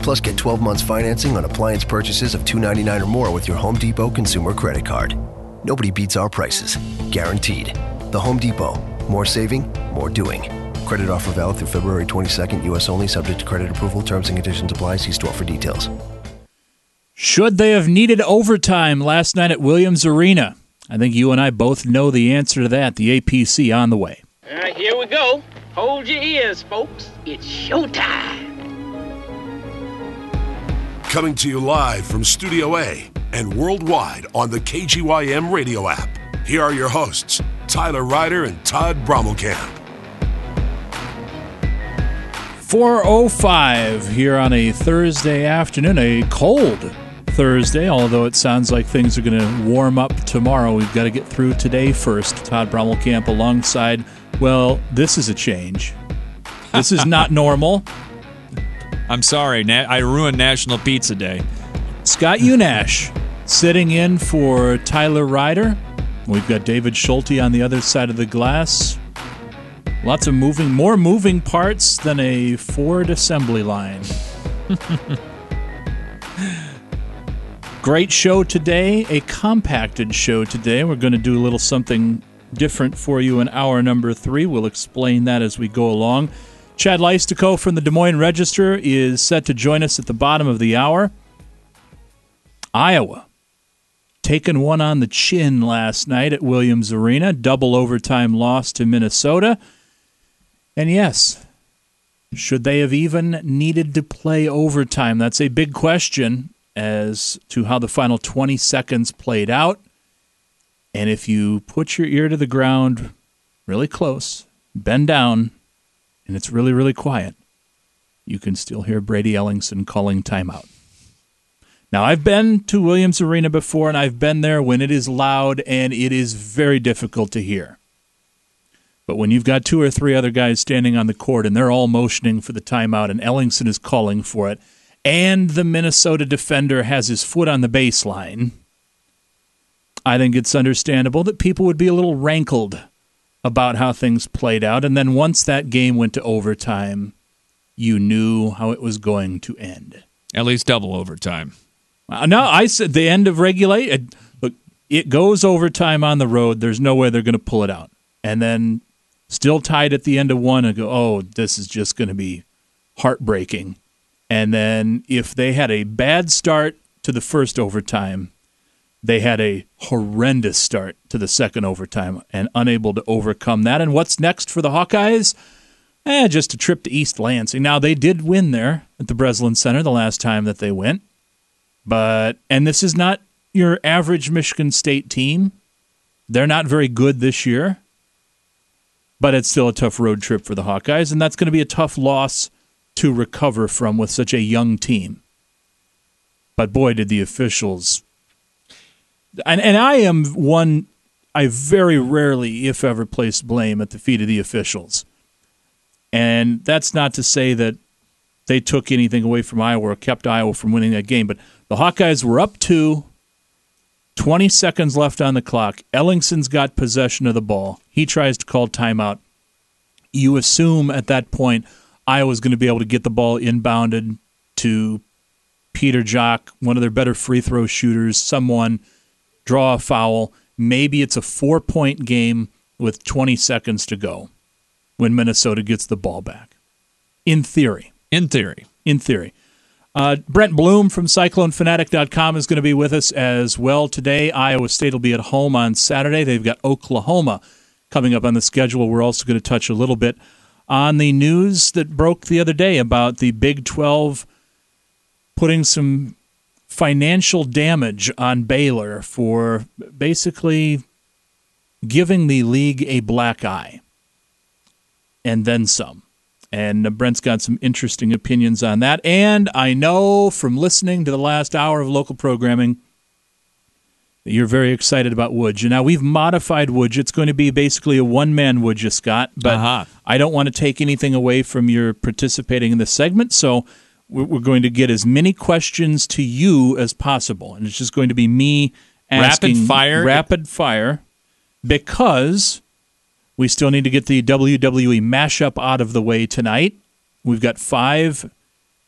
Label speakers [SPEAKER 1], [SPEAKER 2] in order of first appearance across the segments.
[SPEAKER 1] Plus, get 12 months financing on appliance purchases of $299 or more with your Home Depot consumer credit card. Nobody beats our prices. Guaranteed. The Home Depot. More saving, more doing. Credit offer valid through February 22nd, U.S. only, subject to credit approval. Terms and conditions apply. See store for details.
[SPEAKER 2] Should they have needed overtime last night at Williams Arena? I think you and I both know the answer to that. The APC on the way.
[SPEAKER 3] All right, here we go. Hold your ears, folks. It's showtime.
[SPEAKER 4] Coming to you live from Studio A and worldwide on the KGYM radio app. Here are your hosts, Tyler Ryder and Todd Brommelkamp.
[SPEAKER 2] 4:05 here on a Thursday afternoon, a cold Thursday, although it sounds like things are going to warm up tomorrow. We've got to get through today first. Todd Brommelkamp alongside, well, this is a change. This is not normal.
[SPEAKER 5] I'm sorry, I ruined National Pizza Day.
[SPEAKER 2] Scott Unash sitting in for Tyler Ryder. We've got David Schulte on the other side of the glass. Lots of more moving parts than a Ford assembly line. Great show today, a compacted show today. We're going to do a little something different for you in hour number 3. We'll explain that as we go along. Chad Leistico from the Des Moines Register is set to join us at the bottom of the hour. Iowa taking one on the chin last night at Williams Arena. Double overtime loss to Minnesota. And yes, should they have even needed to play overtime? That's a big question as to how the final 20 seconds played out. And if you put your ear to the ground really close, bend down, and it's really, really quiet, you can still hear Brady Ellingson calling timeout. Now, I've been to Williams Arena before, and I've been there when it is loud, and it is very difficult to hear. But when you've got 2 or 3 other guys standing on the court, and they're all motioning for the timeout, and Ellingson is calling for it, and the Minnesota defender has his foot on the baseline, I think it's understandable that people would be a little rankled about how things played out. And then once that game went to overtime, you knew how it was going to end.
[SPEAKER 5] At least double overtime.
[SPEAKER 2] No, I said the end of regulation. Look, it goes overtime on the road. There's no way they're going to pull it out. And then still tied at the end of one and go, oh, this is just going to be heartbreaking. And then if they had a bad start to the first overtime, they had a horrendous start to the second overtime and unable to overcome that. And what's next for the Hawkeyes? Just a trip to East Lansing. Now, they did win there at the Breslin Center the last time that they went. And this is not your average Michigan State team. They're not very good this year. But it's still a tough road trip for the Hawkeyes, and that's going to be a tough loss to recover from with such a young team. But boy, did the officials... And I am one, I very rarely, if ever, place blame at the feet of the officials. And that's not to say that they took anything away from Iowa or kept Iowa from winning that game. But the Hawkeyes were up 2, 20 seconds left on the clock. Ellingson's got possession of the ball. He tries to call timeout. You assume at that point Iowa's going to be able to get the ball inbounded to Peter Jock, one of their better free throw shooters, someone, draw a foul. Maybe it's a 4-point game with 20 seconds to go when Minnesota gets the ball back. In theory. Brent Bloom from CycloneFanatic.com is going to be with us as well today. Iowa State will be at home on Saturday. They've got Oklahoma coming up on the schedule. We're also going to touch a little bit on the news that broke the other day about the Big 12 putting some financial damage on Baylor for basically giving the league a black eye and then some. And Brent's got some interesting opinions on that. And I know from listening to the last hour of local programming that you're very excited about Woodge. And now we've modified Woodge. It's going to be basically a one-man Woodge, Scott. But I don't want to take anything away from your participating in this segment, so we're going to get as many questions to you as possible. And it's just going to be me asking rapid fire because we still need to get the WWE mashup out of the way tonight. We've got 5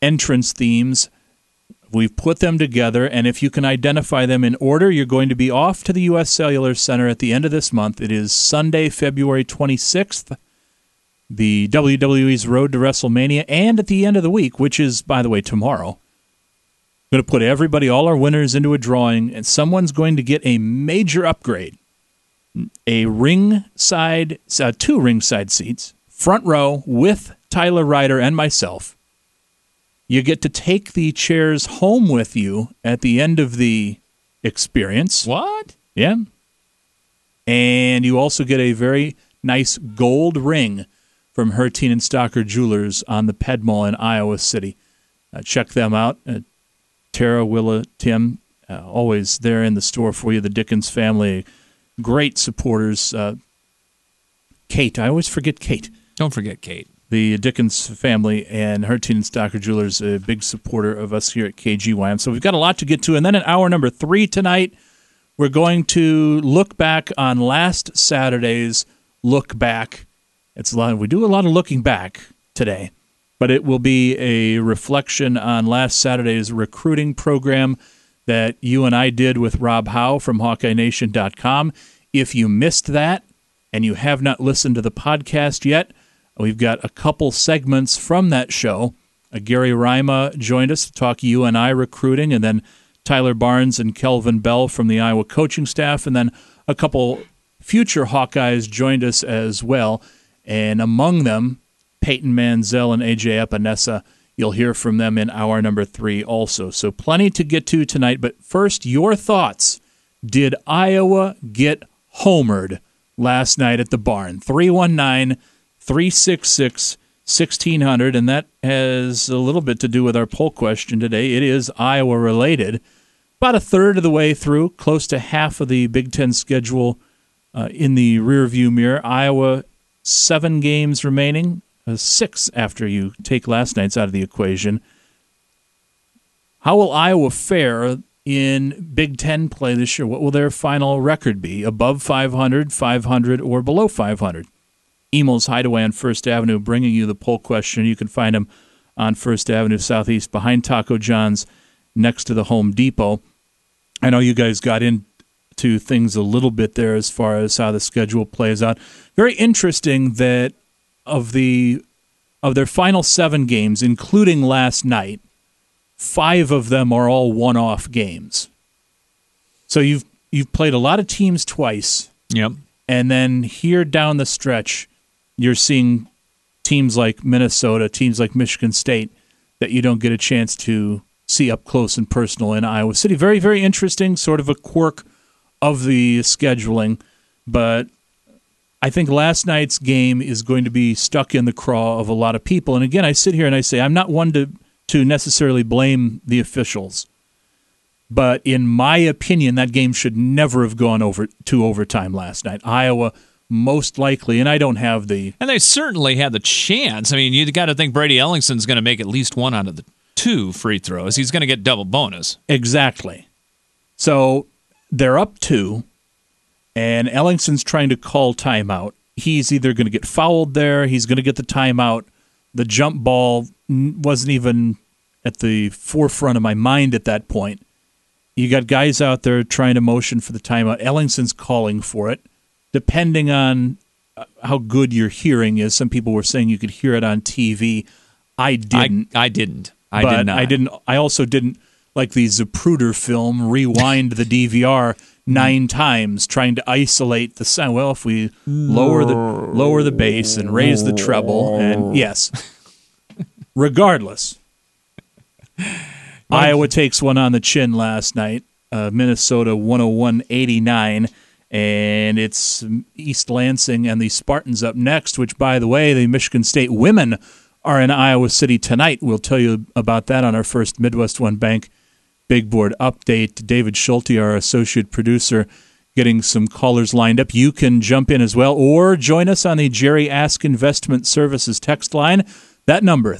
[SPEAKER 2] entrance themes. We've put them together, and if you can identify them in order, you're going to be off to the U.S. Cellular Center at the end of this month. It is Sunday, February 26th, the WWE's Road to WrestleMania, and at the end of the week, which is, by the way, tomorrow, I'm going to put everybody, all our winners, into a drawing, and someone's going to get a major upgrade. A ringside, 2 ringside seats, front row with Tyler Ryder and myself. You get to take the chairs home with you at the end of the experience.
[SPEAKER 5] What?
[SPEAKER 2] Yeah. And you also get a very nice gold ring from Herteen and Stocker Jewelers on the Ped Mall in Iowa City. Check them out. Tara, Willa, Tim, always there in the store for you. The Dickens family, great supporters. Kate, I always forget Kate.
[SPEAKER 5] Don't forget Kate.
[SPEAKER 2] The Dickens family and Herteen and Stocker Jewelers, a big supporter of us here at KGYM. So we've got a lot to get to. And then in hour number 3 tonight, we're going to look back on last Saturday's Look Back. It's a lot. We do a lot of looking back today, but it will be a reflection on last Saturday's recruiting program that you and I did with Rob Howe from HawkeyeNation.com. If you missed that and you have not listened to the podcast yet, we've got a couple segments from that show. Gary Rima joined us to talk UNI recruiting, and then Tyler Barnes and Kelvin Bell from the Iowa coaching staff, and then a couple future Hawkeyes joined us as well. And among them, Peyton Manziel and AJ Epinesa. You'll hear from them in hour number 3 also. So plenty to get to tonight, but first, your thoughts. Did Iowa get homered last night at the Barn? 319-366-1600, and that has a little bit to do with our poll question today. It is Iowa-related. About a third of the way through, close to half of the Big Ten schedule in the rearview mirror. Iowa, 7 games remaining, 6 after you take last night's out of the equation. How will Iowa fare in Big Ten play this year? What will their final record be? Above 500, 500, or below 500? Emo's Hideaway on First Avenue bringing you the poll question. You can find them on First Avenue Southeast behind Taco John's next to the Home Depot. I know you guys got into things a little bit there as far as how the schedule plays out. Very interesting that of their final 7 games, including last night, 5 of them are all one-off games. So you've played a lot of teams twice.
[SPEAKER 5] Yep.
[SPEAKER 2] And then here down the stretch, you're seeing teams like Minnesota, teams like Michigan State that you don't get a chance to see up close and personal in Iowa City. Very, very interesting, sort of a quirk of the scheduling. But I think last night's game is going to be stuck in the craw of a lot of people. And again, I sit here and I say I'm not one to necessarily blame the officials. But in my opinion, that game should never have gone over to overtime last night. Iowa most likely, and I don't have the...
[SPEAKER 5] And they certainly had the chance. I mean, you got to think Brady Ellingson's going to make at least 1 out of the 2 free throws. He's going to get double bonus.
[SPEAKER 2] Exactly. So they're up 2, and Ellingson's trying to call timeout. He's either going to get fouled there, he's going to get the timeout. The jump ball wasn't even at the forefront of my mind at that point. You got guys out there trying to motion for the timeout. Ellingson's calling for it. Depending on how good your hearing is, some people were saying you could hear it on TV. I didn't.
[SPEAKER 5] I did not.
[SPEAKER 2] I also didn't, like the Zapruder film, rewind the DVR 9 times trying to isolate the sound. Well, if we lower the bass and raise the treble, and yes, regardless, Iowa takes one on the chin last night. Minnesota 101-89, and it's East Lansing and the Spartans up next, which, by the way, the Michigan State women are in Iowa City tonight. We'll tell you about that on our first Midwest One Bank Big Board update. David Schulte, our associate producer, getting some callers lined up. You can jump in as well or join us on the Jerry Ask Investment Services text line. That number,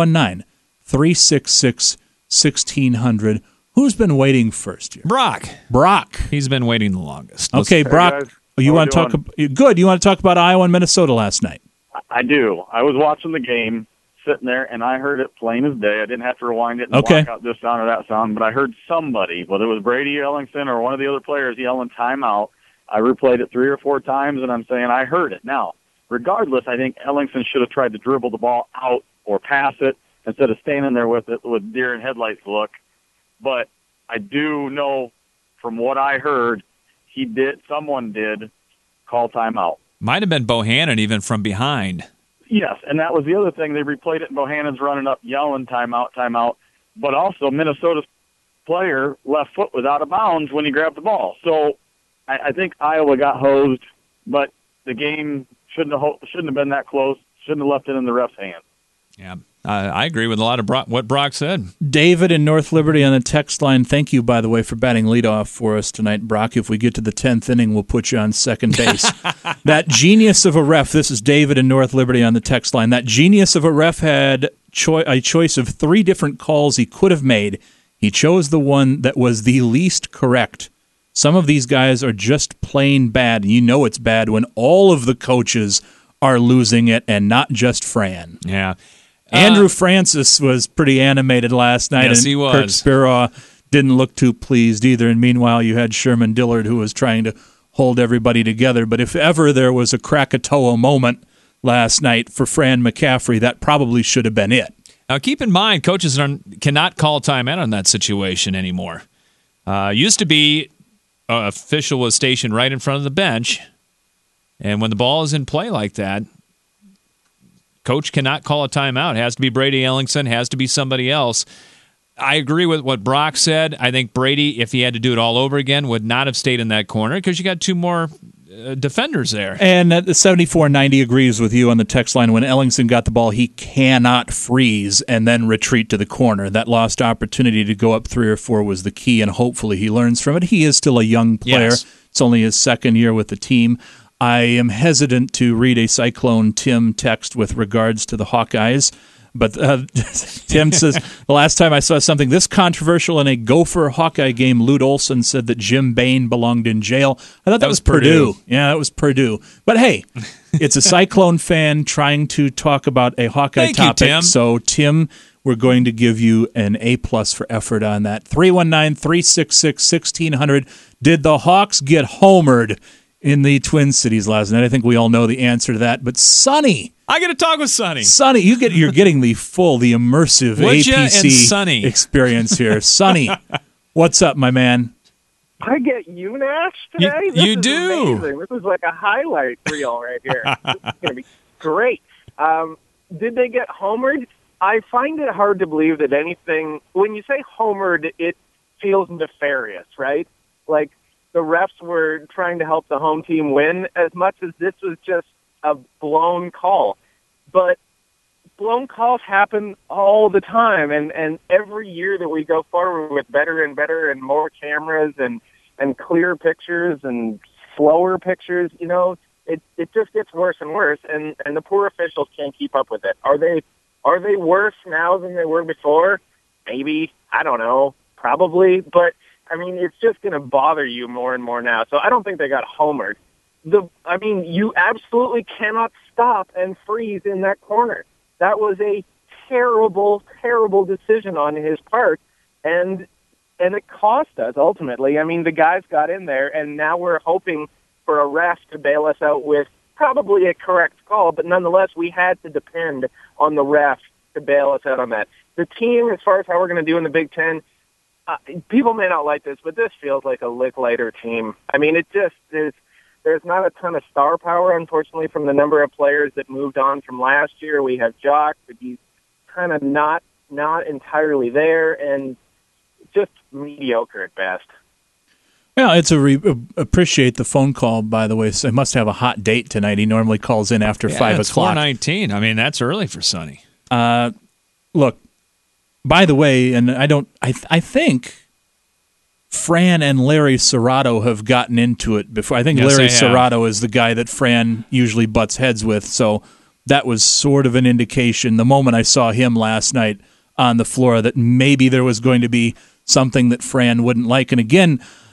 [SPEAKER 2] 319-366-1600. Who's been waiting first here?
[SPEAKER 5] Brock. He's been waiting the longest.
[SPEAKER 2] Okay, Brock, you want to talk? Good. You want to talk about Iowa and Minnesota last night?
[SPEAKER 6] I do. I was watching the game. sitting there, and I heard it plain as day. I didn't have to rewind it and
[SPEAKER 2] Okay.
[SPEAKER 6] block out this sound or that sound, but I heard somebody, whether it was Brady Ellingson or one of the other players, yelling timeout. I replayed it 3 or 4 times, and I'm saying I heard it. Now, regardless, I think Ellingson should have tried to dribble the ball out or pass it instead of standing there with it with deer in headlights look. But I do know from what I heard, someone did call timeout.
[SPEAKER 5] Might have been Bohannon even from behind.
[SPEAKER 6] Yes, and that was the other thing. They replayed it, and Bohannon's running up, yelling timeout, timeout. But also, Minnesota's player left foot was out of bounds when he grabbed the ball. So I think Iowa got hosed, but the game shouldn't have been that close. Shouldn't have left it in the ref's hands.
[SPEAKER 5] Yeah, I agree with a lot of what Brock said.
[SPEAKER 2] David in North Liberty on the text line. Thank you, by the way, for batting leadoff for us tonight, Brock. If we get to the 10th inning, we'll put you on second base. That genius of a ref, this is David in North Liberty on the text line. That genius of a ref had a choice of 3 different calls he could have made. He chose the one that was the least correct. Some of these guys are just plain bad, and you know it's bad when all of the coaches are losing it and not just Fran.
[SPEAKER 5] Yeah.
[SPEAKER 2] Andrew Francis was pretty animated last night,
[SPEAKER 5] Yes,
[SPEAKER 2] and
[SPEAKER 5] he was.
[SPEAKER 2] Kirk Speraw didn't look too pleased either. And meanwhile, you had Sherman Dillard, who was trying to hold everybody together. But if ever there was a Krakatoa moment last night for Fran McCaffrey, that probably should have been it.
[SPEAKER 5] Now, keep in mind, coaches cannot call timeout on that situation anymore. Used to be official was stationed right in front of the bench, and when the ball is in play like that, coach cannot call a timeout. It has to be Brady Ellingson, has to be somebody else. I agree with what Brock said. I think Brady, if he had to do it all over again, would not have stayed in that corner because you got 2 more defenders there.
[SPEAKER 2] And the 7490 agrees with you on the text line. When Ellingson got the ball, he cannot freeze and then retreat to the corner. That lost opportunity to go up 3 or 4 was the key, and hopefully he learns from it. He is still a young player.
[SPEAKER 5] Yes.
[SPEAKER 2] It's only his 2nd year with the team. I am hesitant to read a Cyclone Tim text with regards to the Hawkeyes. But Tim says, the last time I saw something this controversial in a Gopher Hawkeye game, Lute Olson said that Jim Bain belonged in jail. I thought that was Purdue. Yeah, that was Purdue. But hey, it's a Cyclone fan trying to talk about a Hawkeye topic.
[SPEAKER 5] You, Tim.
[SPEAKER 2] So, Tim, we're going to give you an A+ for effort on that. 319-366-1600. Did the Hawks get homered in the Twin Cities last night? I think we all know the answer to that. But Sonny,
[SPEAKER 5] I get to talk with Sonny.
[SPEAKER 2] Sonny, you're getting the immersive APC experience here. Sonny, what's up, my man?
[SPEAKER 7] I get UNASH today?
[SPEAKER 5] You
[SPEAKER 7] This is
[SPEAKER 5] do.
[SPEAKER 7] amazing. This is like a highlight reel right here. This is going to be great. Did they get homered? I find it hard to believe that anything, when you say homered, it feels nefarious, right? Like the refs were trying to help the home team win as much as this was just a blown call. But blown calls happen all the time, and every year that we go forward with better and better and more cameras and clear pictures and slower pictures, you know, it just gets worse and worse, and the poor officials can't keep up with it. Are they worse now than they were before? Maybe. I don't know. Probably. But, I mean, it's just going to bother you more and more now. So I don't think they got homered. You absolutely cannot stop and freeze in that corner. That was a terrible, terrible decision on his part, and it cost us ultimately. I mean, the guys got in there, and now we're hoping for a ref to bail us out with probably a correct call, but nonetheless, we had to depend on the ref to bail us out on that. The team, as far as how we're going to do in the Big Ten, people may not like this, but this feels like a lick lighter team. I mean, it just is. There's not a ton of star power, unfortunately, from the number of players that moved on from last year. We have Jock, but he's kind of not entirely there, and just mediocre at best.
[SPEAKER 2] Yeah, it's appreciate the phone call, by the way. So he must have a hot date tonight. He normally calls in after 5
[SPEAKER 5] it's
[SPEAKER 2] o'clock.
[SPEAKER 5] 4:19. I mean, that's early for Sonny.
[SPEAKER 2] Look, by the way, and I think Fran and Larry Serrato have gotten into it before. I think
[SPEAKER 5] Yes,
[SPEAKER 2] Larry
[SPEAKER 5] they have.
[SPEAKER 2] Serrato is the guy that Fran usually butts heads with, so that was sort of an indication the moment I saw him last night on the floor that maybe there was going to be something that Fran wouldn't like. And again,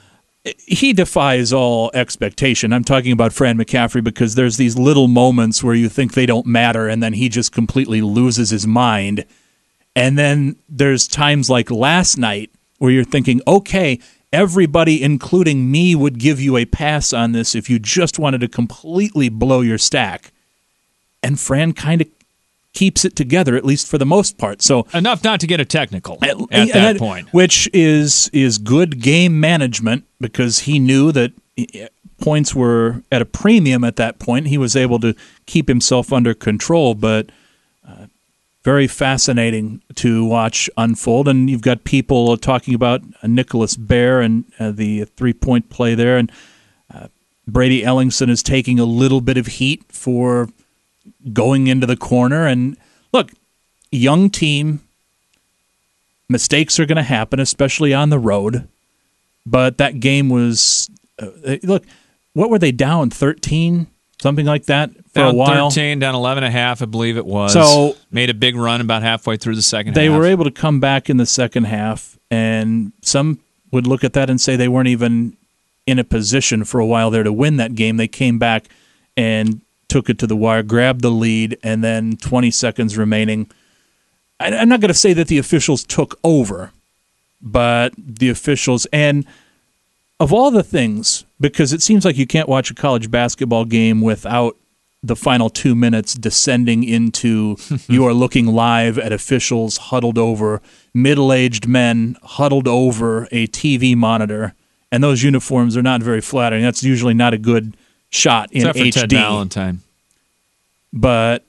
[SPEAKER 2] he defies all expectation. I'm talking about Fran McCaffrey because there's these little moments where you think they don't matter, and then he just completely loses his mind. And then there's times like last night where you're thinking, okay, everybody, including me, would give you a pass on this if you just wanted to completely blow your stack. And Fran kind of keeps it together, at least for the most part. So
[SPEAKER 5] enough not to get a technical at that point.
[SPEAKER 2] Which is good game management, because he knew that points were at a premium at that point. He was able to keep himself under control, but very fascinating to watch unfold. And you've got people talking about Nicholas Baer and the three-point play there, and Brady Ellingson is taking a little bit of heat for going into the corner. And look, young team, mistakes are going to happen, especially on the road. But that game was, look, what were they down, 13? Something like that for
[SPEAKER 5] down
[SPEAKER 2] a while.
[SPEAKER 5] 13, down 11.5, I believe it was.
[SPEAKER 2] So
[SPEAKER 5] made a big run about halfway through the second half.
[SPEAKER 2] They were able to come back in the second half, and some would look at that and say they weren't even in a position for a while there to win that game. They came back and took it to the wire, grabbed the lead, and then 20 seconds remaining. I'm not going to say that the officials took over, but the officials, and of all the things, because it seems like you can't watch a college basketball game without the final 2 minutes descending into you are looking live at officials huddled over, middle-aged men huddled over a TV monitor, and those uniforms are not very flattering. That's usually not a good shot in
[SPEAKER 5] Except for
[SPEAKER 2] HD.
[SPEAKER 5] Ted Valentine.
[SPEAKER 2] But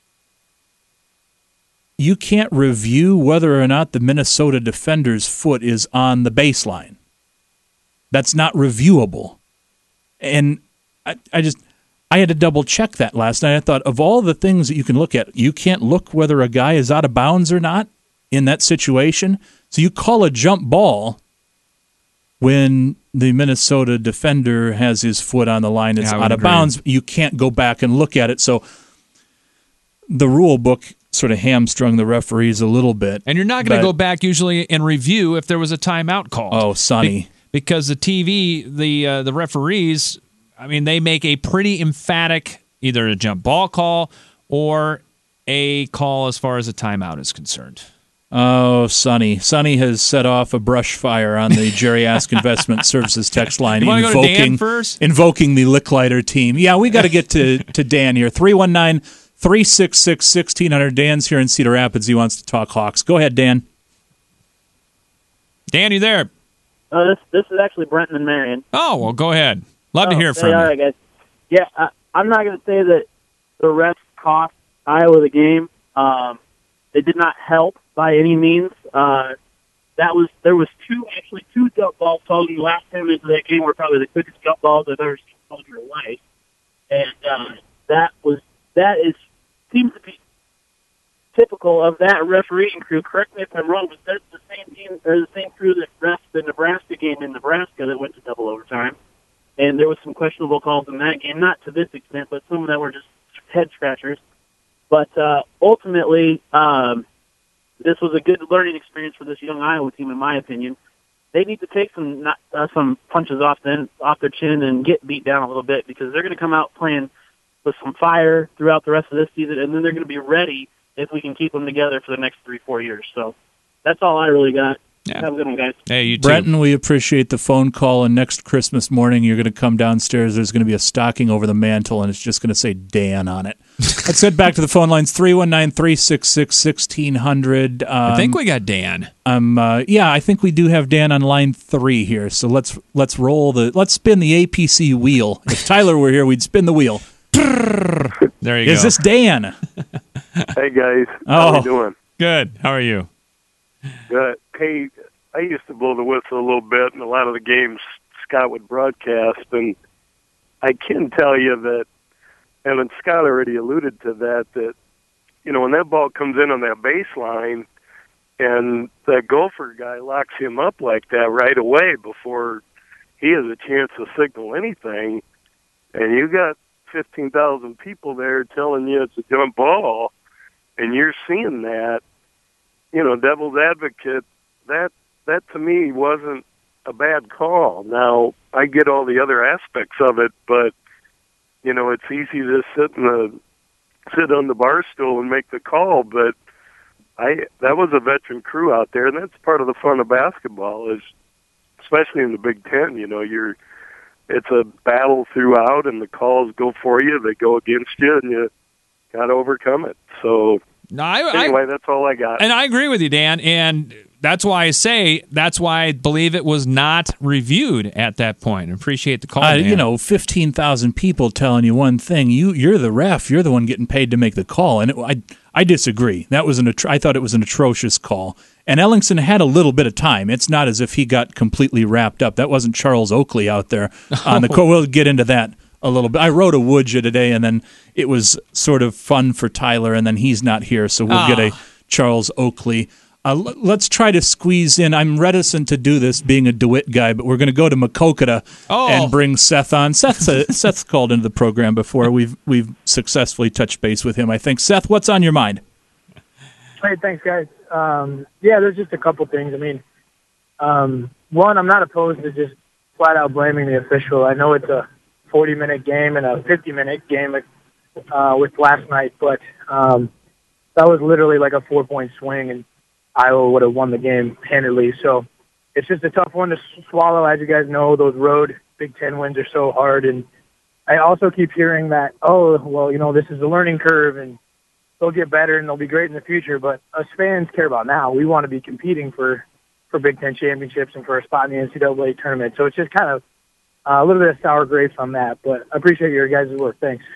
[SPEAKER 2] you can't review whether or not the Minnesota defender's foot is on the baseline. That's not reviewable. And I had to double check that last night. I thought, of all the things that you can look at, you can't look whether a guy is out of bounds or not in that situation. So you call a jump ball when the Minnesota defender has his foot on the line, it's out of bounds. You can't go back and look at it. So the rule book sort of hamstrung the referees a little bit.
[SPEAKER 5] And you're not going to go back usually and review if there was a timeout called.
[SPEAKER 2] Oh, Sonny.
[SPEAKER 5] Because the TV, the referees, I mean, they make a pretty emphatic either a jump ball call or a call as far as a timeout is concerned.
[SPEAKER 2] Oh, Sonny. Sonny has set off a brush fire on the Jerry Ask Investment Services text line,
[SPEAKER 5] you want to go to Dan first?
[SPEAKER 2] Invoking the Licklider team. Yeah, we got to get to Dan here. 319-366-1600. Dan's here in Cedar Rapids. He wants to talk Hawks. Go ahead, Dan.
[SPEAKER 5] Dan, you there?
[SPEAKER 8] This is actually Brenton and Marion.
[SPEAKER 5] Oh, well, go ahead. Love to hear from you.
[SPEAKER 8] All right, guys. Yeah, I'm not going to say that the refs cost Iowa the game. They did not help by any means. There was two jump balls called in the last 10 minutes of that game were probably the quickest jump balls I've ever seen called in your life. And seems to be typical of that refereeing crew. Correct me if I'm wrong, but that's the same team or the same crew that refed the Nebraska game in Nebraska that went to double overtime. And there was some questionable calls in that game, not to this extent, but some that were just head scratchers. But ultimately, this was a good learning experience for this young Iowa team, in my opinion. They need to take some punches off their chin and get beat down a little bit, because they're going to come out playing with some fire throughout the rest of this season, and then they're going to be ready if we can keep them together for the next 3-4 years. So that's all I really got.
[SPEAKER 5] Yeah.
[SPEAKER 8] Have a good one, guys.
[SPEAKER 5] Hey, you too.
[SPEAKER 2] Brenton, we appreciate the phone call, and next Christmas morning you're going to come downstairs. There's going to be a stocking over the mantle, and it's just going to say Dan on it. Let's head back to the phone lines, 319-366-1600.
[SPEAKER 5] I think we got Dan.
[SPEAKER 2] Yeah, I think we do have Dan on line 3 here. So let's spin the APC wheel. If Tyler were here, we'd spin the wheel.
[SPEAKER 5] There you go.
[SPEAKER 2] Is this Dan?
[SPEAKER 9] Hey, guys. How you doing?
[SPEAKER 5] Good. How are you?
[SPEAKER 9] Good. Hey, I used to blow the whistle a little bit in a lot of the games Scott would broadcast, and I can tell you that, and Scott already alluded to that, when that ball comes in on that baseline and that Gopher guy locks him up like that right away before he has a chance to signal anything, and you got 15,000 people there telling you it's a jump ball, and you're seeing that, devil's advocate, that to me wasn't a bad call. Now, I get all the other aspects of it, but it's easy to sit on the bar stool and make the call. But that was a veteran crew out there, and that's part of the fun of basketball. Is especially in the Big Ten, it's a battle throughout, and the calls go for you, they go against you, and you got to overcome it. So anyway, that's all I got.
[SPEAKER 5] And I agree with you, Dan, and that's why I believe it was not reviewed at that point. I appreciate the call, Dan.
[SPEAKER 2] 15,000 people telling you one thing. You're the ref. You're the one getting paid to make the call. And I disagree. That was I thought it was an atrocious call. And Ellingson had a little bit of time. It's not as if he got completely wrapped up. That wasn't Charles Oakley out there on the court. We'll get into that a little bit. I wrote a Woodja today, and then it was sort of fun for Tyler, and then he's not here, so we'll get a Charles Oakley. Let's try to squeeze in. I'm reticent to do this, being a DeWitt guy, but we're going to go to Maquoketa and bring Seth on. Seth's called into the program before. We've successfully touched base with him, I think. Seth, what's on your mind?
[SPEAKER 10] Hey, thanks, guys. There's just a couple things. I mean, one, I'm not opposed to just flat out blaming the official. I know it's a 40-minute game and a 50-minute game with last night, but that was literally like a 4-point swing, and Iowa would have won the game handily. So it's just a tough one to swallow. As you guys know, those road Big Ten wins are so hard, and I also keep hearing that, this is a learning curve, and they'll get better and they'll be great in the future. But us fans care about now. We want to be competing for Big Ten championships and for a spot in the NCAA tournament. So it's just kind of a little bit of sour grapes on that. But I appreciate your guys' work. Thanks.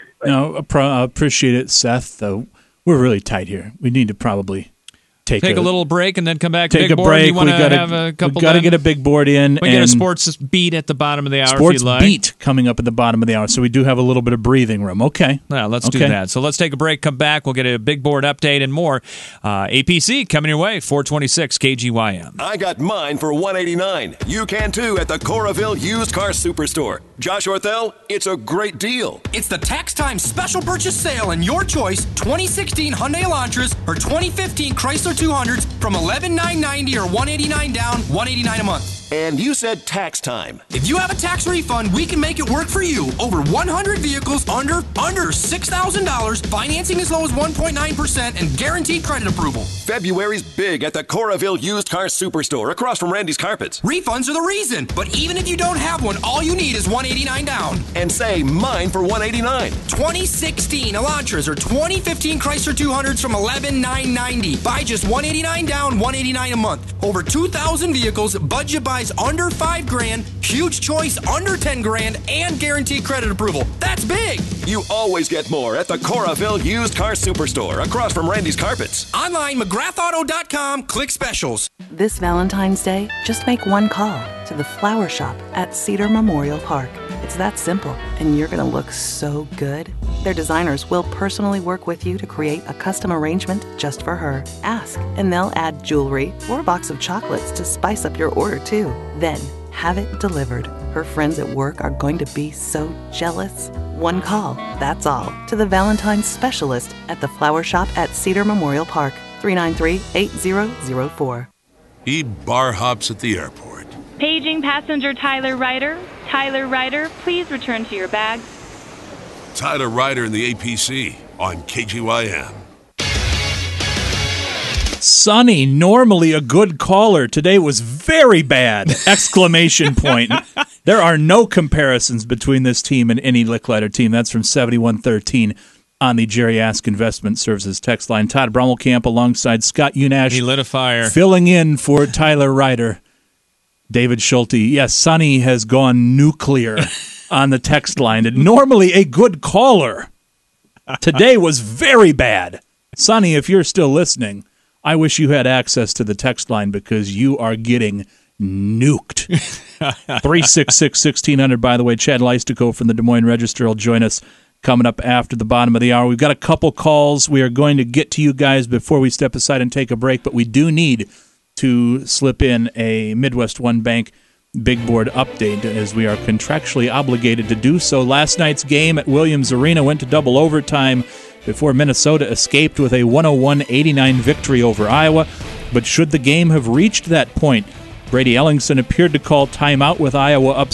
[SPEAKER 2] I appreciate it, Seth. We're really tight here. We need to probably take a little
[SPEAKER 5] break and then come back.
[SPEAKER 2] Take
[SPEAKER 5] big
[SPEAKER 2] a
[SPEAKER 5] board.
[SPEAKER 2] break.
[SPEAKER 5] You want to have a couple?
[SPEAKER 2] We got to get a big board in.
[SPEAKER 5] We get a sports beat at the bottom of the hour.
[SPEAKER 2] Sports
[SPEAKER 5] if you like.
[SPEAKER 2] beat coming up at the bottom of the hour, so we do have a little bit of breathing room. Okay.
[SPEAKER 5] Yeah, let's do that. So let's take a break. Come back. We'll get a big board update and more. APC coming your way. 426 KGYM.
[SPEAKER 11] I got mine for $189. You can too at the Coraville Used Car Superstore. Josh Orthel, it's a great deal.
[SPEAKER 12] It's the Tax Time Special Purchase Sale, and your choice: 2016 Hyundai Elantras or 2015 Chrysler 200s from $11,990 or $189 down, $189 a month.
[SPEAKER 11] And you said tax time.
[SPEAKER 12] If you have a tax refund, we can make it work for you. Over 100 vehicles under $6,000, financing as low as 1.9%, and guaranteed credit approval.
[SPEAKER 11] February's big at the Coraville Used Car Superstore across from Randy's Carpets.
[SPEAKER 12] Refunds are the reason, but even if you don't have one, all you need is $189 down.
[SPEAKER 11] And say mine for $189.
[SPEAKER 12] 2016 Elantras or 2015 Chrysler 200s from $11,990. Buy just $189 down, $189 a month. Over 2,000 vehicles, budget buys under $5,000, huge choice under $10,000, and guaranteed credit approval. That's big.
[SPEAKER 11] You always get more at the Coraville Used Car Superstore across from Randy's Carpets.
[SPEAKER 12] Online, McGrathAuto.com, click specials.
[SPEAKER 13] This Valentine's Day, just make one call to the Flower Shop at Cedar Memorial Park. It's that simple, and you're going to look so good. Their designers will personally work with you to create a custom arrangement just for her. Ask, and they'll add jewelry or a box of chocolates to spice up your order, too. Then, have it delivered. Her friends at work are going to be so jealous. One call, that's all, to the Valentine's specialist at the Flower Shop at Cedar Memorial Park, 393-8004.
[SPEAKER 4] He bar hops at the airport.
[SPEAKER 14] Paging passenger Tyler Ryder. Tyler Ryder, please return to your bags.
[SPEAKER 4] Tyler Ryder in the APC on KGYM.
[SPEAKER 2] Sonny, normally a good caller, today was very bad! Exclamation point. There are no comparisons between this team and any Licklider team. That's from 7113 on the Jerry Ask Investment Services text line. Todd Brommelkamp alongside Scott Unash.
[SPEAKER 5] He lit a fire.
[SPEAKER 2] Filling in for Tyler Ryder. David Schulte. Yes, Sonny has gone nuclear on the text line. And normally a good caller. Today was very bad. Sonny, if you're still listening, I wish you had access to the text line because you are getting nuked. 366-1600, by the way. Chad Leistico from the Des Moines Register will join us coming up after the bottom of the hour. We've got a couple calls. We are going to get to you guys before we step aside and take a break, but we do need to slip in a Midwest One Bank big board update as we are contractually obligated to do so. Last night's game at Williams Arena went to double overtime before Minnesota escaped with a 101-89 victory over Iowa. But should the game have reached that point, Brady Ellingson appeared to call timeout with Iowa up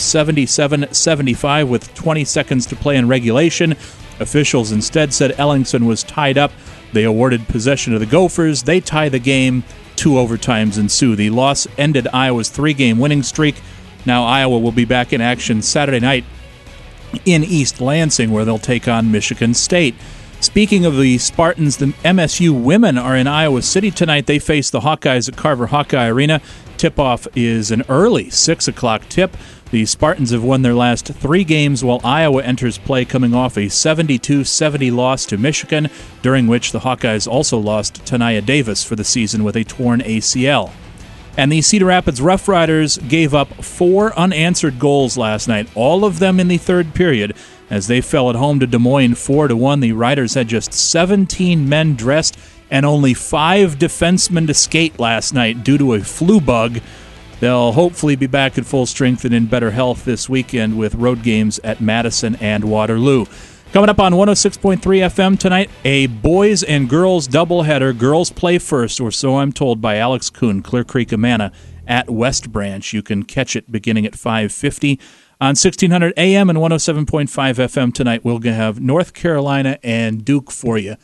[SPEAKER 2] 77-75 with 20 seconds to play in regulation. Officials instead said Ellingson was tied up. They awarded possession to the Gophers. They tie the game. 2 overtimes ensue. The loss ended Iowa's 3-game winning streak. Now Iowa will be back in action Saturday night in East Lansing, where they'll take on Michigan State. Speaking of the Spartans, the MSU women are in Iowa City tonight. They face the Hawkeyes at Carver Hawkeye Arena. Tip-off is an early 6 o'clock tip. The Spartans have won their last 3 games, while Iowa enters play coming off a 72-70 loss to Michigan, during which the Hawkeyes also lost Tania Davis for the season with a torn ACL. And the Cedar Rapids Rough Riders gave up 4 unanswered goals last night, all of them in the third period, as they fell at home to Des Moines 4-1. The Riders had just 17 men dressed and only 5 defensemen to skate last night due to a flu bug. They'll hopefully be back at full strength and in better health this weekend with road games at Madison and Waterloo. Coming up on 106.3 FM tonight, a boys and girls doubleheader. Girls play first, or so I'm told by Alex Kuhn, Clear Creek Amana at West Branch. You can catch it beginning at 5:50 on 1600 AM and 107.5 FM tonight. We'll have North Carolina and Duke for you.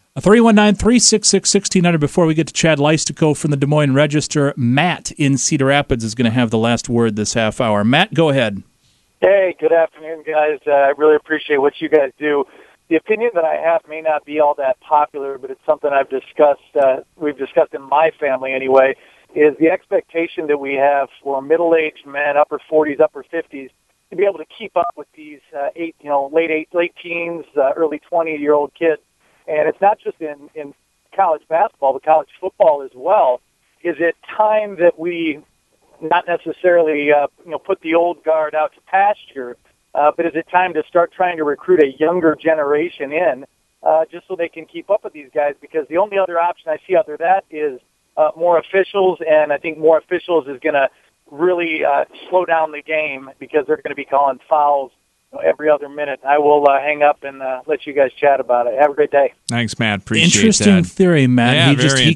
[SPEAKER 2] 319-366-1600. Before we get to Chad Leistico from the Des Moines Register, Matt in Cedar Rapids is going to have the last word this half hour. Matt, go ahead.
[SPEAKER 15] Hey, good afternoon, guys. I really appreciate what you guys do. The opinion that I have may not be all that popular, but it's something I've discussed, we've discussed in my family anyway, is the expectation that we have for middle-aged men, upper 40s, upper 50s, to be able to keep up with these late teens, early 20-year-old kids. And it's not just in college basketball, but college football as well. Is it time that we not necessarily put the old guard out to pasture, but is it time to start trying to recruit a younger generation in just so they can keep up with these guys? Because the only other option I see after that is more officials, and I think more officials is going to really slow down the game because they're going to be calling fouls every other minute. I will hang up and let you guys chat about it. Have a great day.
[SPEAKER 5] Thanks, Matt. Appreciate
[SPEAKER 2] Interesting
[SPEAKER 5] that.
[SPEAKER 2] theory, Matt.
[SPEAKER 5] Yeah,
[SPEAKER 2] He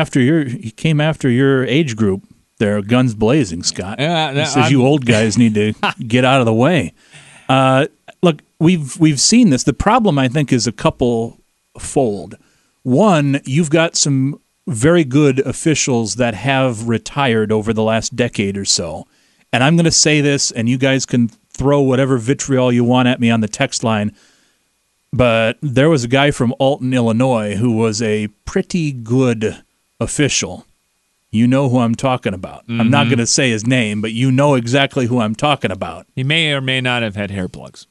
[SPEAKER 2] came after your age group. They're guns blazing, Scott. He says you old guys need to get out of the way. Look, we've seen this. The problem, I think, is a couple-fold. One, you've got some very good officials that have retired over the last decade or so. And I'm going to say this, and you guys can throw whatever vitriol you want at me on the text line, but there was a guy from Alton, Illinois, who was a pretty good official. You know who I'm talking about. Mm-hmm. I'm not going to say his name, but you know exactly who I'm talking about.
[SPEAKER 5] He may or may not have had hair plugs.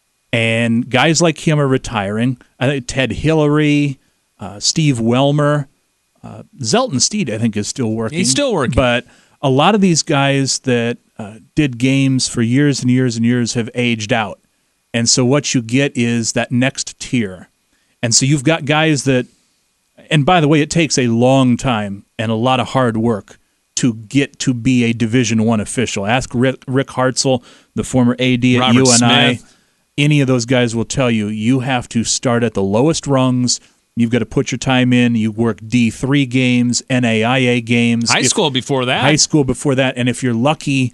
[SPEAKER 2] And guys like him are retiring. I think Ted Hillary, Steve Welmer, Zelton Steed, I think, is still working.
[SPEAKER 5] He's still working.
[SPEAKER 2] But a lot of these guys that did games for years and years and years have aged out. And so what you get is that next tier. And so you've got guys that, and by the way, it takes a long time and a lot of hard work to get to be a Division I official. Ask Rick Hartzell, the former AD at
[SPEAKER 5] Robert
[SPEAKER 2] UNI.
[SPEAKER 5] Smith.
[SPEAKER 2] Any of those guys will tell you, you have to start at the lowest rungs. You've got to put your time in. You work D3 games, NAIA games.
[SPEAKER 5] High school before that.
[SPEAKER 2] High school before that. And if you're lucky,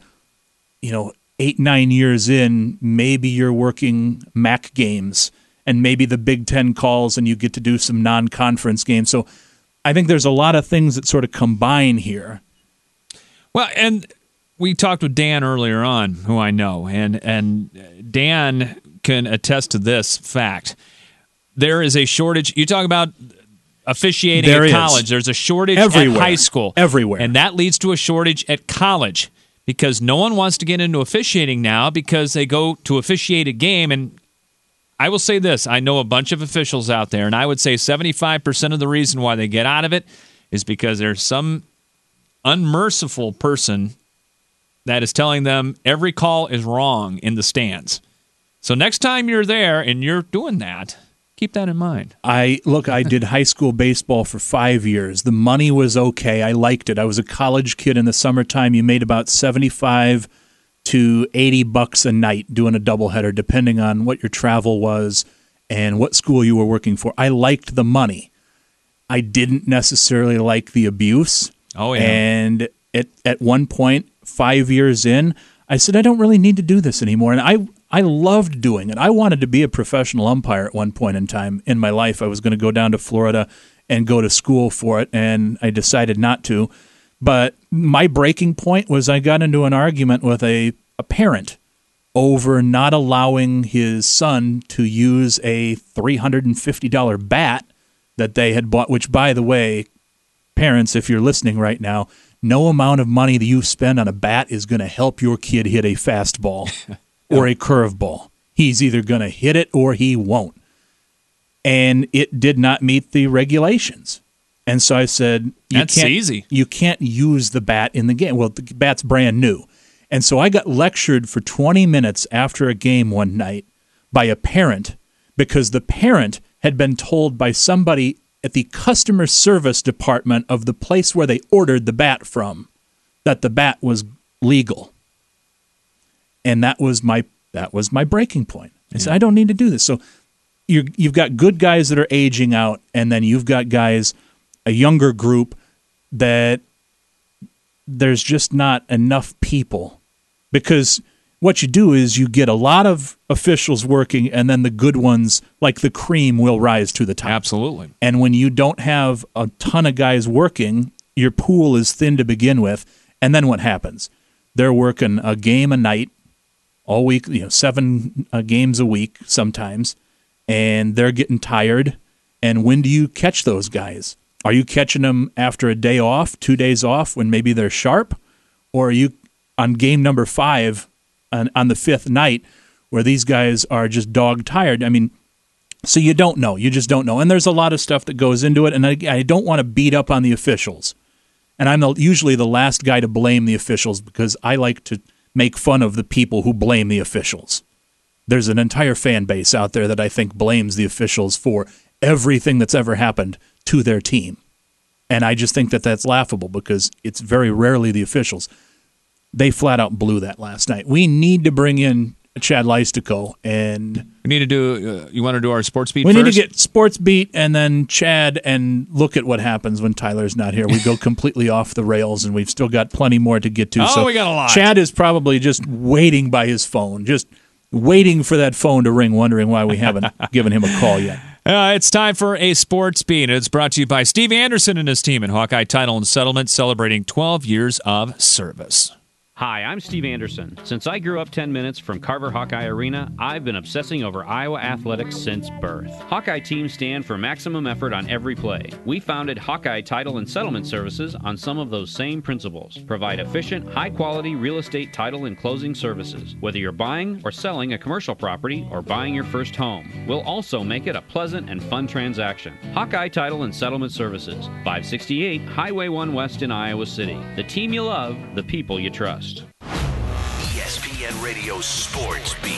[SPEAKER 2] 8-9 years in, maybe you're working MAC games and maybe the Big Ten calls and you get to do some non-conference games. So I think there's a lot of things that sort of combine here.
[SPEAKER 5] Well, and we talked with Dan earlier on, who I know, and Dan can attest to this fact. There is a shortage. You talk about officiating at college. There's a shortage
[SPEAKER 2] everywhere.
[SPEAKER 5] At high school.
[SPEAKER 2] Everywhere.
[SPEAKER 5] And that leads to a shortage at college because no one wants to get into officiating now because they go to officiate a game. And I will say this. I know a bunch of officials out there, and I would say 75% of the reason why they get out of it is because there's some unmerciful person that is telling them every call is wrong in the stands. So next time you're there and you're doing that, keep that in mind.
[SPEAKER 2] I did high school baseball for 5 years. The money was okay. I liked it. I was a college kid in the summertime. You made about $75 to $80 a night doing a doubleheader, depending on what your travel was and what school you were working for. I liked the money. I didn't necessarily like the abuse.
[SPEAKER 5] Oh, yeah.
[SPEAKER 2] And at one point, 5 years in, I said, I don't really need to do this anymore. And I loved doing it. I wanted to be a professional umpire at one point in time in my life. I was going to go down to Florida and go to school for it, and I decided not to. But my breaking point was I got into an argument with a parent over not allowing his son to use a $350 bat that they had bought, which, by the way, parents, if you're listening right now, no amount of money that you spend on a bat is going to help your kid hit a fastball or a curveball. He's either going to hit it or he won't. And it did not meet the regulations. And so I said,
[SPEAKER 5] That's easy.
[SPEAKER 2] You can't use the bat in the game. Well, the bat's brand new. And so I got lectured for 20 minutes after a game one night by a parent because the parent had been told by somebody at the customer service department of the place where they ordered the bat from that the bat was legal. And that was my breaking point. I said, I don't need to do this. So you've got good guys that are aging out, and then you've got guys, a younger group, that there's just not enough people. Because what you do is you get a lot of officials working, and then the good ones, like the cream, will rise to the top.
[SPEAKER 5] Absolutely.
[SPEAKER 2] And when you don't have a ton of guys working, your pool is thin to begin with. And then what happens? They're working a game a night all week, 7 games a week sometimes, and they're getting tired. And when do you catch those guys? Are you catching them after a day off, 2 days off, when maybe they're sharp? Or are you on game number 5 on the 5th night where these guys are just dog tired? I mean, so you don't know. You just don't know. And there's a lot of stuff that goes into it, and I don't want to beat up on the officials. And I'm usually the last guy to blame the officials because I like to make fun of the people who blame the officials. There's an entire fan base out there that I think blames the officials for everything that's ever happened to their team. And I just think that that's laughable because it's very rarely the officials. They flat out blew that last night. We need to bring in Chad Leistico, and
[SPEAKER 5] we need to do. You want to do our sports beat?
[SPEAKER 2] We
[SPEAKER 5] first?
[SPEAKER 2] need to get sports beat, and then Chad, and look at what happens when Tyler's not here. We go completely off the rails, and we've still got plenty more to get to.
[SPEAKER 5] Oh,
[SPEAKER 2] so
[SPEAKER 5] we got a lot.
[SPEAKER 2] Chad is probably just waiting by his phone, just waiting for that phone to ring, wondering why we haven't given him a call yet.
[SPEAKER 5] It's time for a sports beat. It's brought to you by Steve Anderson and his team at Hawkeye Title and Settlement, celebrating 12 years of service.
[SPEAKER 16] Hi, I'm Steve Anderson. Since I grew up 10 minutes from Carver Hawkeye Arena, I've been obsessing over Iowa athletics since birth. Hawkeye teams stand for maximum effort on every play. We founded Hawkeye Title and Settlement Services on some of those same principles. Provide efficient, high-quality real estate title and closing services. Whether you're buying or selling a commercial property or buying your first home, we'll also make it a pleasant and fun transaction. Hawkeye Title and Settlement Services, 568 Highway 1 West in Iowa City. The team you love, the people you trust.
[SPEAKER 11] ESPN Radio Sports Beat.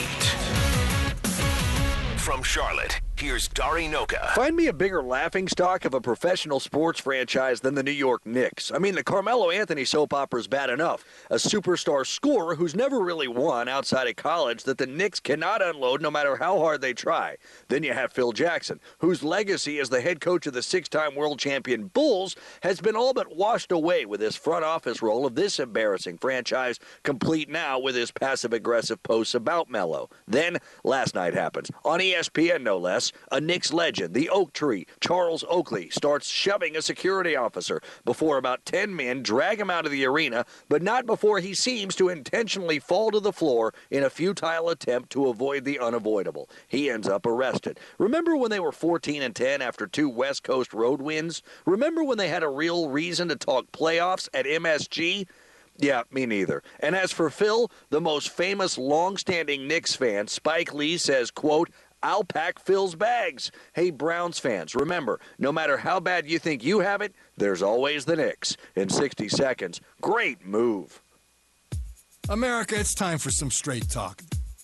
[SPEAKER 11] From Charlotte, here's Dari Noka.
[SPEAKER 17] Find me a bigger laughingstock of a professional sports franchise than the New York Knicks. I mean, the Carmelo Anthony soap opera is bad enough. A superstar scorer who's never really won outside of college that the Knicks cannot unload no matter how hard they try. Then you have Phil Jackson, whose legacy as the head coach of the 6-time world champion Bulls has been all but washed away with his front office role of this embarrassing franchise, complete now with his passive-aggressive posts about Melo. Then, last night happens. On ESPN, no less, a Knicks legend, the Oak Tree, Charles Oakley, starts shoving a security officer before about 10 men drag him out of the arena, but not before he seems to intentionally fall to the floor in a futile attempt to avoid the unavoidable. He ends up arrested. Remember when they were 14-10 after 2 West Coast road wins? Remember when they had a real reason to talk playoffs at MSG? Yeah, me neither. And as for Phil, the most famous long-standing Knicks fan, Spike Lee says, quote, "I'll pack Phil's bags." Hey, Browns fans, remember, no matter how bad you think you have it, there's always the Knicks. In 60 seconds, great move.
[SPEAKER 18] America, it's time for some straight talk.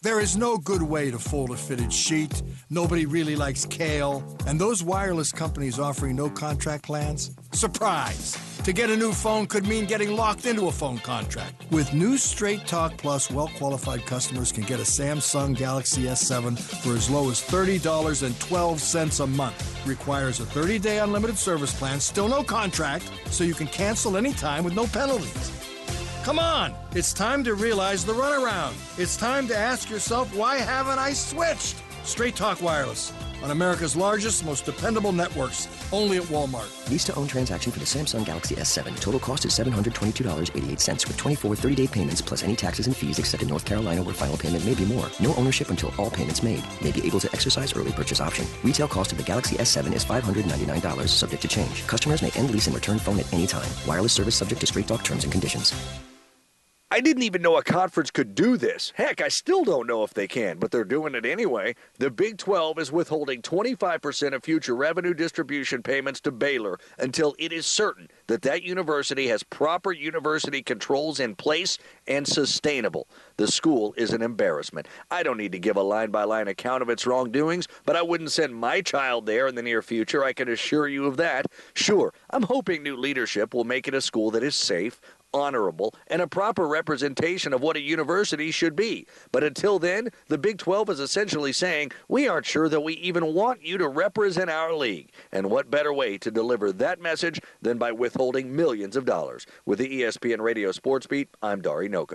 [SPEAKER 18] There is no good way to fold a fitted sheet. Nobody really likes kale. And those wireless companies offering no contract plans? Surprise! To get a new phone could mean getting locked into a phone contract. With new Straight Talk Plus, well-qualified customers can get a Samsung Galaxy S7 for as low as $30.12 a month. Requires a 30-day unlimited service plan, still no contract, so you can cancel anytime with no penalties. Come on, it's time to realize the runaround. It's time to ask yourself, why haven't I switched? Straight Talk Wireless, on America's largest, most dependable networks, only at Walmart.
[SPEAKER 1] Lease to own transaction for the Samsung Galaxy S7. Total cost is $722.88 with 24 30-day payments plus any taxes and fees except in North Carolina where final payment may be more. No ownership until all payments made. May be able to exercise early purchase option. Retail cost of the Galaxy S7 is $599 subject to change. Customers may end lease and return phone at any time. Wireless service subject to Straight Talk terms and conditions.
[SPEAKER 17] I didn't even know a conference could do this. Heck, I still don't know if they can, but they're doing it anyway. The Big 12 is withholding 25% of future revenue distribution payments to Baylor until it is certain that that university has proper university controls in place and sustainable. The school is an embarrassment. I don't need to give a line-by-line account of its wrongdoings, but I wouldn't send my child there in the near future, I can assure you of that. Sure, I'm hoping new leadership will make it a school that is safe, honorable, and a proper representation of what a university should be. But until then, the Big 12 is essentially saying, we aren't sure that we even want you to represent our league. And what better way to deliver that message than by withholding millions of dollars? With the ESPN Radio Sports Beat, I'm Dari Noka.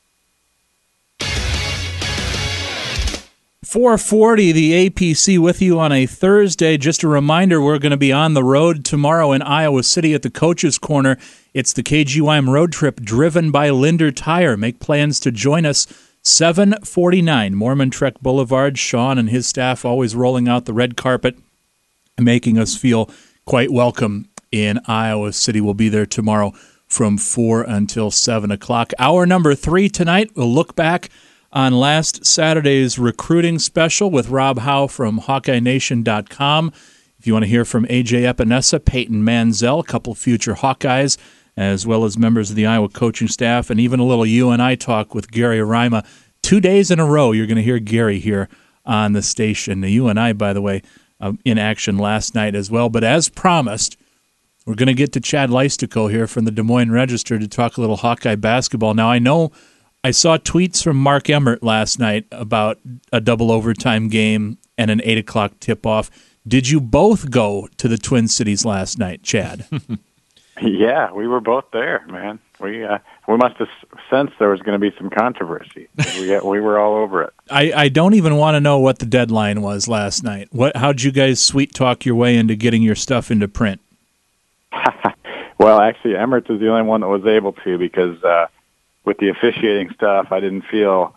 [SPEAKER 2] 440, the APC with you on a Thursday. Just a reminder, we're going to be on the road tomorrow in Iowa City at the Coach's Corner. It's the KGYM road trip driven by Linder Tire. Make plans to join us. 749 Mormon Trek Boulevard. Sean and his staff always rolling out the red carpet, making us feel quite welcome in Iowa City. We'll be there tomorrow from 4 until 7 o'clock. Hour number 3 tonight, we'll look back on last Saturday's recruiting special with Rob Howe from HawkeyeNation.com. If you want to hear from A.J. Epinesa, Peyton Manziel, a couple future Hawkeyes, as well as members of the Iowa coaching staff, and even a little UNI talk with Gary Arima. 2 days in a row, you're going to hear Gary here on the station. The UNI, by the way, in action last night as well. But as promised, we're going to get to Chad Leistico here from the Des Moines Register to talk a little Hawkeye basketball. Now, I know I saw tweets from Mark Emmert last night about a double overtime game and an 8 o'clock tip-off. Did you both go to the Twin Cities last night, Chad?
[SPEAKER 19] Yeah, we were both there, man. We must have sensed there was going to be some controversy. We were all over it.
[SPEAKER 2] I don't even want to know what the deadline was last night. How'd you guys sweet talk your way into getting your stuff into print?
[SPEAKER 19] Well, actually, Emmert's is the only one that was able to because with the officiating stuff, I didn't feel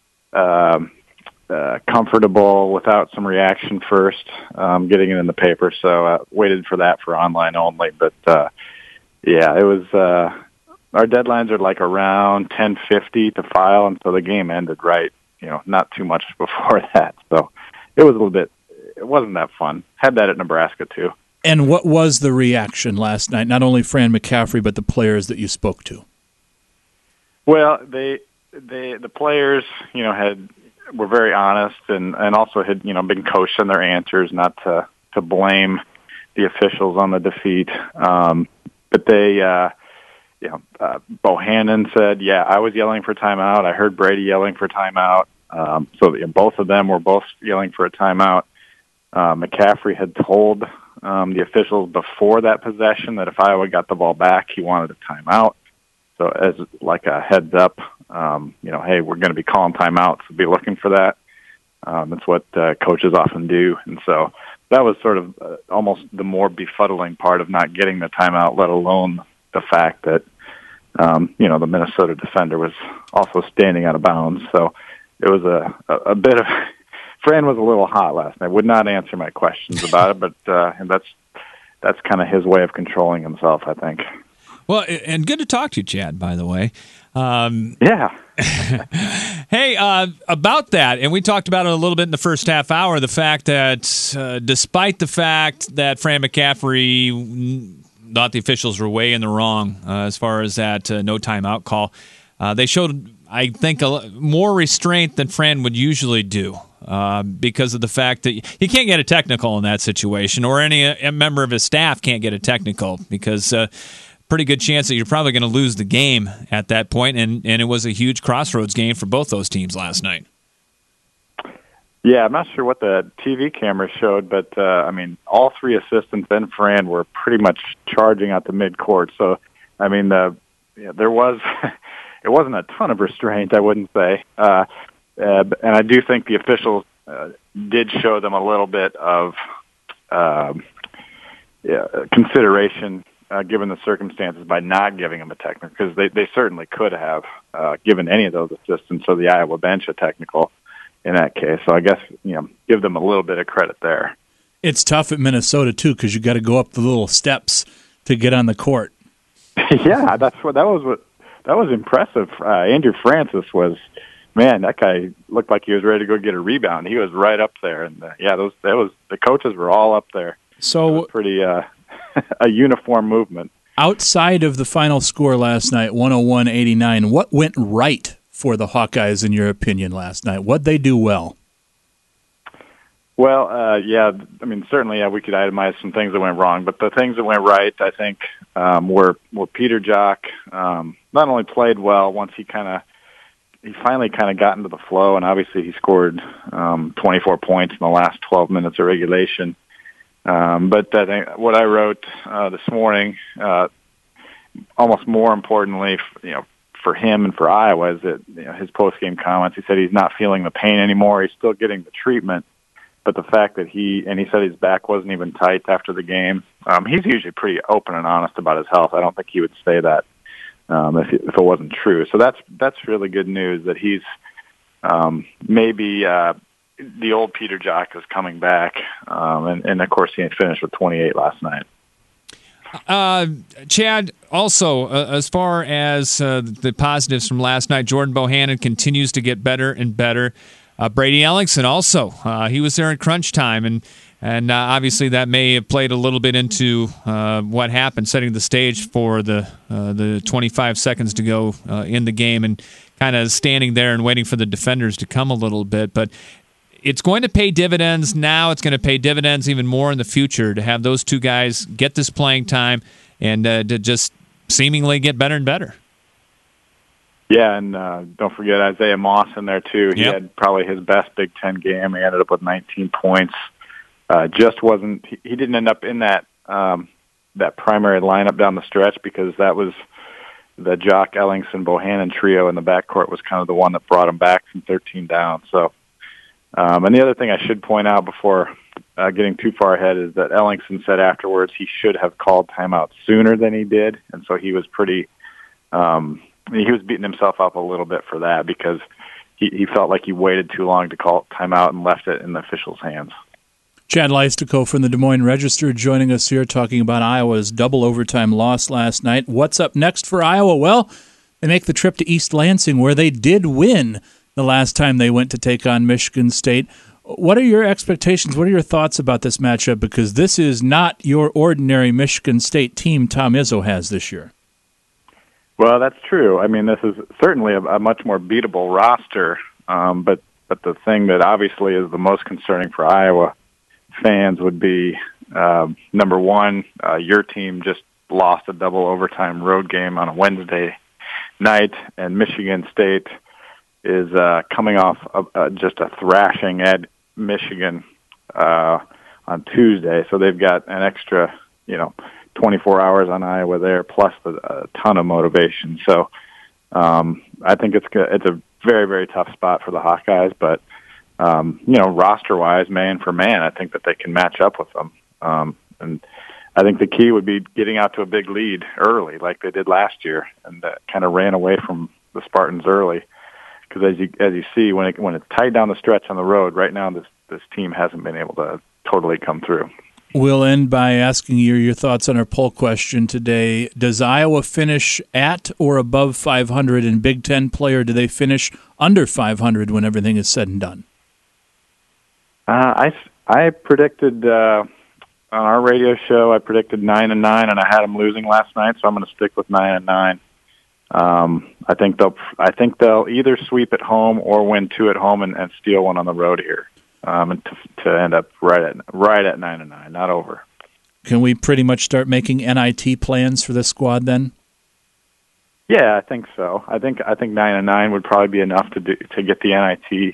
[SPEAKER 19] comfortable without some reaction first, getting it in the paper. So I waited for that for online only. But yeah, it was. Our deadlines are like around 10:50 to file, and so the game ended right. Not too much before that. So it was a little bit. It wasn't that fun. Had that at Nebraska too.
[SPEAKER 2] And what was the reaction last night? Not only Fran McCaffrey, but the players that you spoke to.
[SPEAKER 19] Well, the players, were very honest and also had, been coached on their answers, not to blame the officials on the defeat. But they, Bohannon said, yeah, I was yelling for timeout. I heard Brady yelling for timeout. So both of them were both yelling for a timeout. McCaffrey had told the officials before that possession that if Iowa got the ball back, he wanted a timeout. So as like a heads up, hey, we're going to be calling timeouts, so be looking for that. That's what coaches often do. And so that was sort of almost the more befuddling part of not getting the timeout, let alone the fact that, the Minnesota defender was also standing out of bounds. So it was a bit of – Fran was a little hot last night. Would not answer my questions about it, but and that's kind of his way of controlling himself, I think.
[SPEAKER 5] Well, and good to talk to you, Chad, by the way.
[SPEAKER 19] Yeah.
[SPEAKER 5] Hey, about that, and we talked about it a little bit in the first half hour, the fact that despite the fact that Fran McCaffrey thought the officials were way in the wrong as far as that no timeout call, they showed, I think, more restraint than Fran would usually do because of the fact that he can't get a technical in that situation, or a member of his staff can't get a technical because pretty good chance that you're probably going to lose the game at that point, and it was a huge crossroads game for both those teams last night.
[SPEAKER 19] Yeah, I'm not sure what the TV camera showed, but, all three assistants and Fran were pretty much charging out the midcourt. So, there was it wasn't a ton of restraint, I wouldn't say. And I do think the officials did show them a little bit of consideration given the circumstances by not giving them a technical, because they certainly could have given any of those assistants or the Iowa bench a technical in that case. So I guess, give them a little bit of credit there.
[SPEAKER 2] It's tough at Minnesota, too, because you got to go up the little steps to get on the court.
[SPEAKER 19] Yeah, that was impressive. Andrew Francis that guy looked like he was ready to go get a rebound. He was right up there, and the coaches were all up there.
[SPEAKER 2] So
[SPEAKER 19] it was pretty a uniform movement.
[SPEAKER 2] Outside of the final score last night, 101-89, what went right for the Hawkeyes in your opinion last night? What'd they do well?
[SPEAKER 19] Well, certainly, we could itemize some things that went wrong, but the things that went right, I think, were Peter Jok not only played well once he finally got into the flow, and obviously he scored 24 points in the last 12 minutes of regulation. But I think what I wrote this morning, almost more importantly, for him and for Iowa, is that his post-game comments. He said he's not feeling the pain anymore. He's still getting the treatment. But the fact that he said his back wasn't even tight after the game. He's usually pretty open and honest about his health. I don't think he would say that if it wasn't true. So that's really good news that he's maybe the old Peter Jok is coming back. And of course he finished with 28 last night.
[SPEAKER 5] Chad, also, as far as the positives from last night, Jordan Bohannon continues to get better and better. Brady Ellingson also, he was there in crunch time, and obviously that may have played a little bit into what happened, setting the stage for the 25 seconds to go in the game, and kind of standing there and waiting for the defenders to come a little bit. But it's going to pay dividends now. It's going to pay dividends even more in the future to have those two guys get this playing time and to just seemingly get better and better.
[SPEAKER 19] Yeah, and don't forget Isaiah Moss in there, too. He had probably his best Big Ten game. He ended up with 19 points. He didn't end up in that primary lineup down the stretch because that was the Jok, Ellingson, Bohannon trio in the backcourt was kind of the one that brought him back from 13 down. So, and the other thing I should point out before getting too far ahead is that Ellingson said afterwards he should have called timeout sooner than he did, and so he was pretty he was beating himself up a little bit for that because he felt like he waited too long to call timeout and left it in the officials' hands.
[SPEAKER 2] Chad Leistikow from the Des Moines Register joining us here talking about Iowa's double overtime loss last night. What's up next for Iowa? Well, they make the trip to East Lansing where they did win the last time they went to take on Michigan State. What are your expectations? What are your thoughts about this matchup? Because this is not your ordinary Michigan State team Tom Izzo has this year.
[SPEAKER 19] Well, that's true. I mean, this is certainly a much more beatable roster, but the thing that obviously is the most concerning for Iowa fans would be, number one, your team just lost a double overtime road game on a Wednesday night, and Michigan State is coming off just a thrashing at Michigan on Tuesday, so they've got an extra, 24 hours on Iowa there, plus a ton of motivation. So I think it's a very, very tough spot for the Hawkeyes, but roster-wise, man for man, I think that they can match up with them. And I think the key would be getting out to a big lead early, like they did last year, and kind of ran away from the Spartans early. Because as you see, when it's tight down the stretch on the road, right now this team hasn't been able to totally come through.
[SPEAKER 2] We'll end by asking you your thoughts on our poll question today. Does Iowa finish at or above 500 in Big Ten play, or do they finish under 500 when everything is said and done?
[SPEAKER 19] I predicted on our radio show, I predicted 9-9, and I had them losing last night, so I'm going to stick with 9-9. I think they'll either sweep at home or win 2 at home and steal one on the road here, and to end up right at 9-9, not over.
[SPEAKER 2] Can we pretty much start making NIT plans for this squad then?
[SPEAKER 19] Yeah, I think so. I think 9-9 would probably be enough to get the NIT.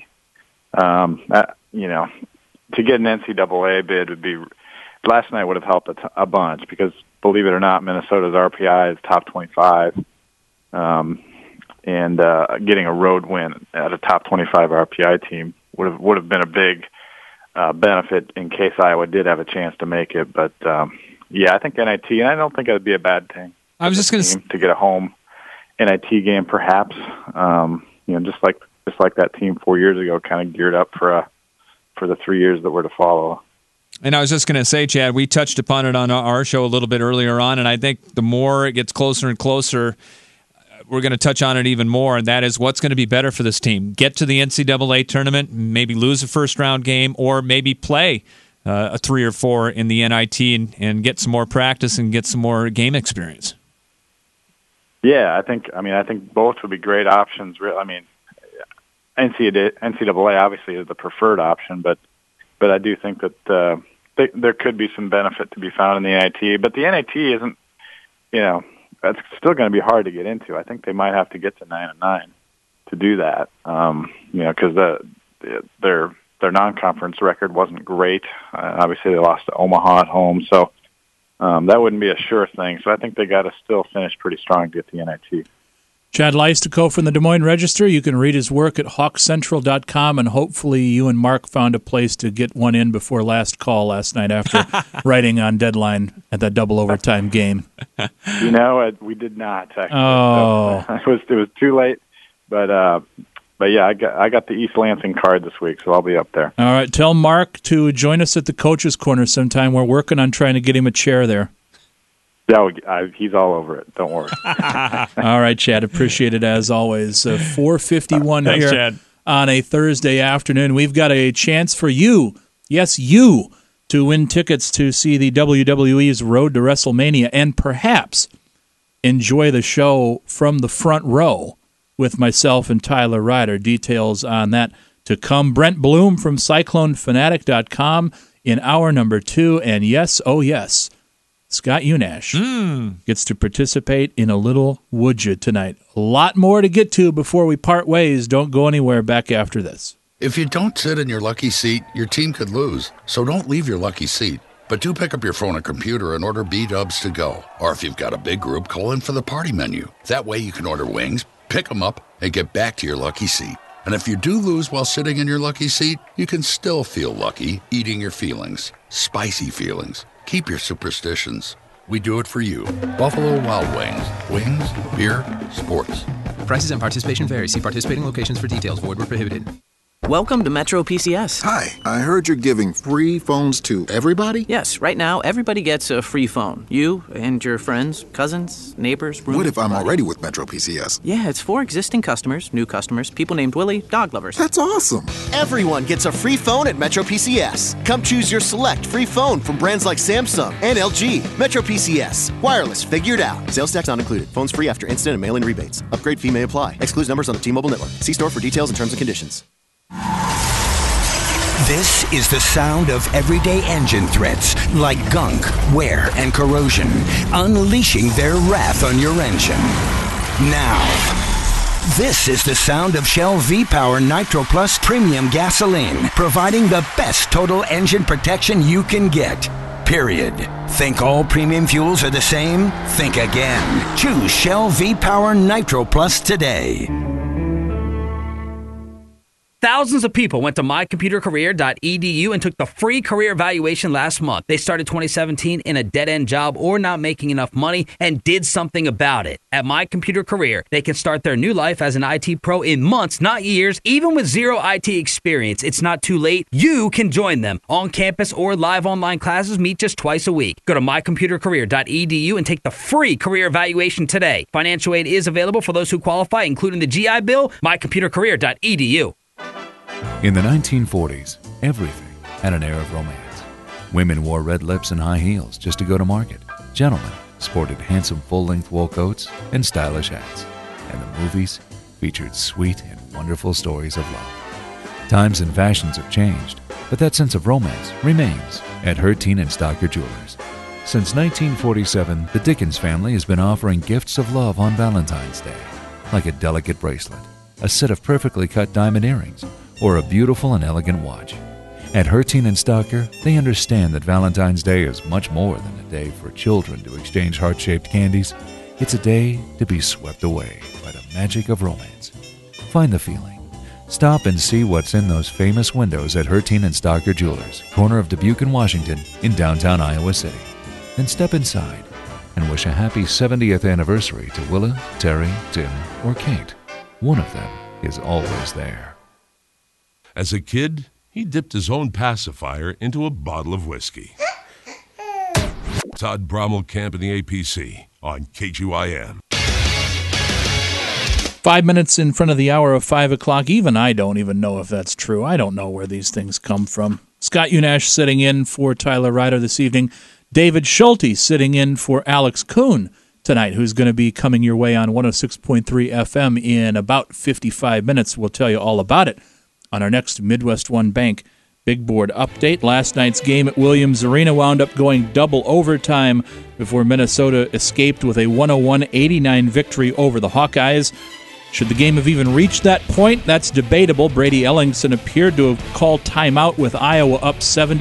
[SPEAKER 19] To get an NCAA bid would be. Last night would have helped a bunch because, believe it or not, Minnesota's RPI is top 25, and getting a road win at a top 25 RPI team would have been a big benefit in case Iowa did have a chance to make it. But I think NIT, and I don't think it would be a bad thing.
[SPEAKER 5] I was just going to
[SPEAKER 19] get a home NIT game, perhaps. Just like that team 4 years ago, kind of geared up for the 3 years that were to follow.
[SPEAKER 5] And I was just going to say, Chad, we touched upon it on our show a little bit earlier on, and I think the more it gets closer and closer, we're going to touch on it even more, and that is what's going to be better for this team. Get to the NCAA tournament, maybe lose a first-round game, or maybe play a 3 or 4 in the NIT and get some more practice and get some more game experience.
[SPEAKER 19] Yeah, I think both would be great options. NCAA obviously is the preferred option, but I do think that there could be some benefit to be found in the NIT. But the NIT isn't, that's still going to be hard to get into. I think they might have to get to 9-9 to do that, because their non-conference record wasn't great. Obviously, they lost to Omaha at home, so that wouldn't be a sure thing. So I think they got to still finish pretty strong to get the NIT.
[SPEAKER 2] Chad Leistikow from the Des Moines Register. You can read his work at hawkcentral.com, and hopefully you and Mark found a place to get one in before last call last night after writing on deadline at that double overtime game.
[SPEAKER 19] We did not, actually.
[SPEAKER 2] Oh.
[SPEAKER 19] So it was too late, but yeah, I got the East Lansing card this week, so I'll be up there.
[SPEAKER 2] All right, tell Mark to join us at the Coach's Corner sometime. We're working on trying to get him a chair there.
[SPEAKER 19] Yeah, he's all over it. Don't worry.
[SPEAKER 2] All right, Chad. Appreciate it as always. 4:51
[SPEAKER 5] Thanks,
[SPEAKER 2] here
[SPEAKER 5] Chad.
[SPEAKER 2] On a Thursday afternoon. We've got a chance for you, yes, you, to win tickets to see the WWE's Road to WrestleMania and perhaps enjoy the show from the front row with myself and Tyler Ryder. Details on that to come. Brent Bloom from CycloneFanatic.com in hour number 2. And yes, oh yes, Scott Unash gets to participate in a little Would You tonight. A lot more to get to before we part ways. Don't go anywhere. Back after this.
[SPEAKER 20] If you don't sit in your lucky seat, your team could lose. So don't leave your lucky seat. But do pick up your phone or computer and order B-Dubs to go. Or if you've got a big group, call in for the party menu. That way you can order wings, pick them up, and get back to your lucky seat. And if you do lose while sitting in your lucky seat, you can still feel lucky eating your feelings. Spicy feelings. Keep your superstitions. We do it for you. Buffalo Wild Wings. Wings, beer, sports.
[SPEAKER 21] Prices and participation vary. See participating locations for details. Void where prohibited.
[SPEAKER 22] Welcome to Metro PCS.
[SPEAKER 23] Hi, I heard you're giving free phones to everybody?
[SPEAKER 22] Yes, right now everybody gets a free phone. You and your friends, cousins, neighbors, roommates.
[SPEAKER 23] What if I'm already with Metro PCS?
[SPEAKER 22] Yeah, it's for existing customers, new customers, people named Willie, dog lovers.
[SPEAKER 23] That's awesome.
[SPEAKER 24] Everyone gets a free phone at Metro PCS. Come choose your select free phone from brands like Samsung and LG. Metro PCS. Wireless figured out. Sales tax not included. Phones free after instant and mail-in rebates. Upgrade fee may apply. Excludes numbers on the T-Mobile network. See store for details and terms and conditions.
[SPEAKER 25] This is the sound of everyday engine threats like gunk, wear, and corrosion, unleashing their wrath on your engine. Now, this is the sound of Shell V-Power Nitro Plus Premium Gasoline, providing the best total engine protection you can get. Period. Think all premium fuels are the same? Think again. Choose Shell V-Power Nitro Plus today.
[SPEAKER 26] Thousands of people went to mycomputercareer.edu and took the free career evaluation last month. They started 2017 in a dead-end job or not making enough money and did something about it. At My Computer Career, they can start their new life as an IT pro in months, not years, even with zero IT experience. It's not too late. You can join them. On campus or live online classes meet just twice a week. Go to mycomputercareer.edu and take the free career evaluation today. Financial aid is available for those who qualify, including the GI Bill. mycomputercareer.edu.
[SPEAKER 27] In the 1940s, everything had an air of romance. Women wore red lips and high heels just to go to market. Gentlemen sported handsome full-length wool coats and stylish hats. and the movies featured sweet and wonderful stories of love. Times and fashions have changed, but that sense of romance remains at Herteen and Stocker Jewelers. Since 1947, the Dickens family has been offering gifts of love on Valentine's Day, like a delicate bracelet, a set of perfectly cut diamond earrings, or a beautiful and elegant watch. At Herteen and Stocker, they understand that Valentine's Day is much more than a day for children to exchange heart-shaped candies. It's a day to be swept away by the magic of romance. Find the feeling. Stop and see what's in those famous windows at Herteen and Stocker Jewelers, corner of Dubuque and Washington in downtown Iowa City. Then step inside and wish a happy 70th anniversary to Willa, Terry, Tim, or Kate. One of them is always there.
[SPEAKER 4] As a kid, he dipped his own pacifier into a bottle of whiskey. Todd Brommelkamp in the APC on KGYM.
[SPEAKER 2] 5 minutes in front of the hour of 5 o'clock. Even I don't even know if that's true. I don't know where these things come from. Scott Unash sitting in for Tyler Ryder this evening. David Schulte sitting in for Alex Kuhn tonight, who's going to be coming your way on 106.3 FM in about 55 minutes. We'll tell you all about it on our next Midwest One Bank Big Board update. Last night's game at Williams Arena wound up going double overtime before Minnesota escaped with a 101-89 victory over the Hawkeyes. Should the game have even reached that point? That's debatable. Brady Ellingson appeared to have called timeout with Iowa up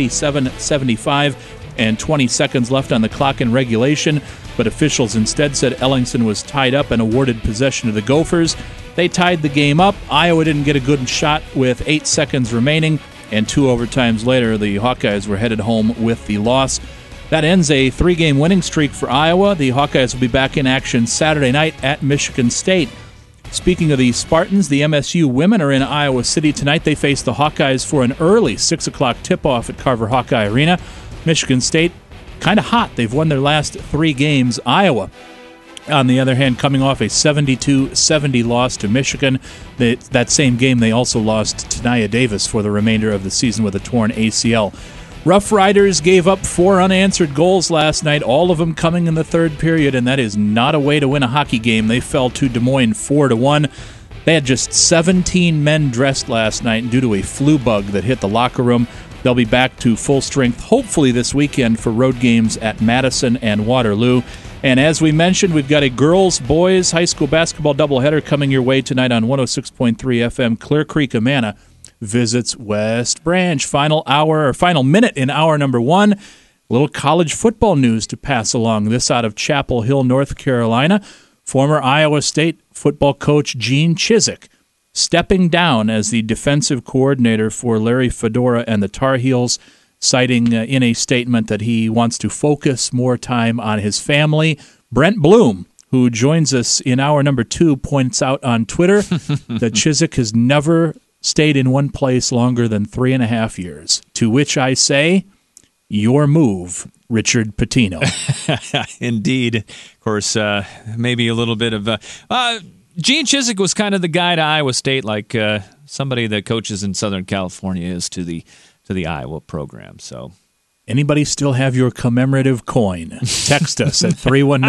[SPEAKER 2] 77-75 and 20 seconds left on the clock in regulation, but officials instead said Ellingson was tied up and awarded possession to the Gophers. They tied the game up. Iowa didn't get a good shot with 8 seconds remaining, and 2 overtimes later, the Hawkeyes were headed home with the loss. That ends a 3-game winning streak for Iowa. The Hawkeyes will be back in action Saturday night at Michigan State. Speaking of the Spartans, the MSU women are in Iowa City tonight. They face the Hawkeyes for an early 6 o'clock tip-off at Carver Hawkeye Arena. Michigan State, kind of hot. They've won their last 3 games. Iowa, on the other hand, coming off a 72-70 loss to Michigan. That same game, they also lost to Nia Davis for the remainder of the season with a torn ACL. Rough Riders gave up 4 unanswered goals last night, all of them coming in the third period, and that is not a way to win a hockey game. They fell to Des Moines 4-1. They had just 17 men dressed last night due to a flu bug that hit the locker room. They'll be back to full strength, hopefully this weekend, for road games at Madison and Waterloo. And as we mentioned, we've got a girls-boys high school basketball doubleheader coming your way tonight on 106.3 FM. Clear Creek Amana visits West Branch. Final minute in hour number 1. A little college football news to pass along. This out of Chapel Hill, North Carolina. Former Iowa State football coach Gene Chizik stepping down as the defensive coordinator for Larry Fedora and the Tar Heels, citing in a statement that he wants to focus more time on his family. Brent Bloom, who joins us in hour number 2, points out on Twitter that Chizik has never stayed in one place longer than 3.5 years. To which I say, your move, Richard Pitino.
[SPEAKER 5] Indeed. Of course, maybe a little bit of... Gene Chizik was kind of the guy to Iowa State, like somebody that coaches in Southern California is to the Iowa program. So,
[SPEAKER 2] anybody still have your commemorative coin? Text us at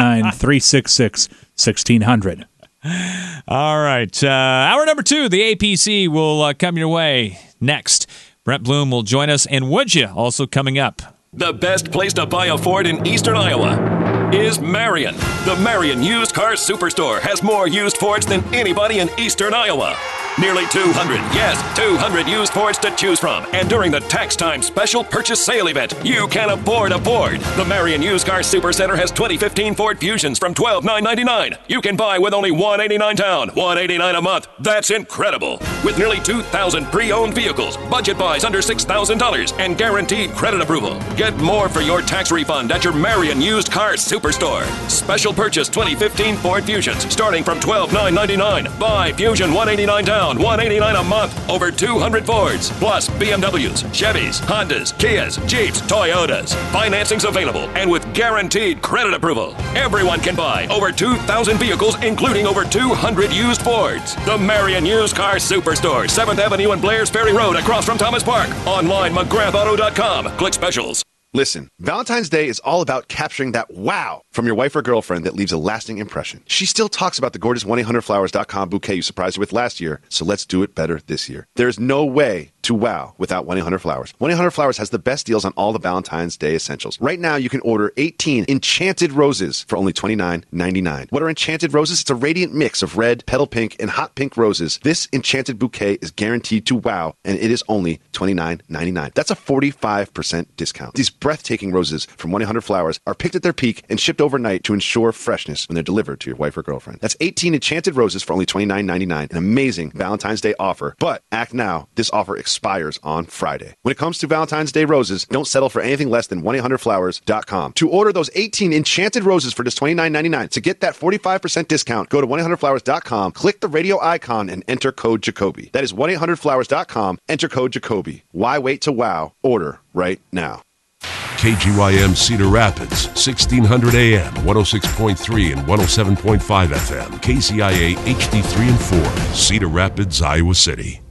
[SPEAKER 2] 319-366-1600.
[SPEAKER 5] All right. Hour number 2, the APC will come your way next. Brent Bloom will join us, and would you also coming up?
[SPEAKER 11] The best place to buy a Ford in eastern Iowa is Marion. The Marion Used Car Superstore has more used Fords than anybody in eastern Iowa. Nearly 200 used Fords to choose from. And during the tax time special purchase sale event, you can afford a Ford. The Marion Used Car Supercenter has 2015 Ford Fusions from $12,999. You can buy with only $189 down, $189 a month. That's incredible. With nearly 2,000 pre-owned vehicles, budget buys under $6,000, and guaranteed credit approval. Get more for your tax refund at your Marion Used Car Superstore. Special purchase 2015 Ford Fusions starting from $12,999. Buy Fusion $189 down, $189 a month. Over 200 Fords, plus BMWs, Chevys, Hondas, Kias, Jeeps, Toyotas. Financing's available and with guaranteed credit approval. Everyone can buy over 2,000 vehicles, including over 200 used Fords. The Marion Used Car Superstore, 7th Avenue and Blair's Ferry Road across from Thomas Park. Online, McGrathAuto.com. Click specials.
[SPEAKER 3] Listen, Valentine's Day is all about capturing that wow from your wife or girlfriend that leaves a lasting impression. She still talks about the gorgeous 1-800-Flowers.com bouquet you surprised her with last year, so let's do it better this year. There's no way to wow without 1-800-Flowers. 1-800-Flowers has the best deals on all the Valentine's Day essentials. Right now, you can order 18 enchanted roses for only $29.99. What are enchanted roses? It's a radiant mix of red, petal pink, and hot pink roses. This enchanted bouquet is guaranteed to wow, and it is only $29.99. That's a 45% discount. These breathtaking roses from 1-800-Flowers are picked at their peak and shipped overnight to ensure freshness when they're delivered to your wife or girlfriend. That's 18 enchanted roses for only $29.99. An amazing Valentine's Day offer. But act now. This offer expires on Friday. When it comes to Valentine's Day roses, don't settle for anything less than 1-800-Flowers.com. To order those 18 enchanted roses for just $29.99, to get that 45% discount, go to 1-800-Flowers.com, click the radio icon, and enter code Jacoby. That is 1-800-Flowers.com, enter code Jacoby. Why wait to wow? Order right now.
[SPEAKER 4] KGYM Cedar Rapids, 1600 AM, 106.3 and 107.5 FM. KCIA HD3 and 4, Cedar Rapids, Iowa City.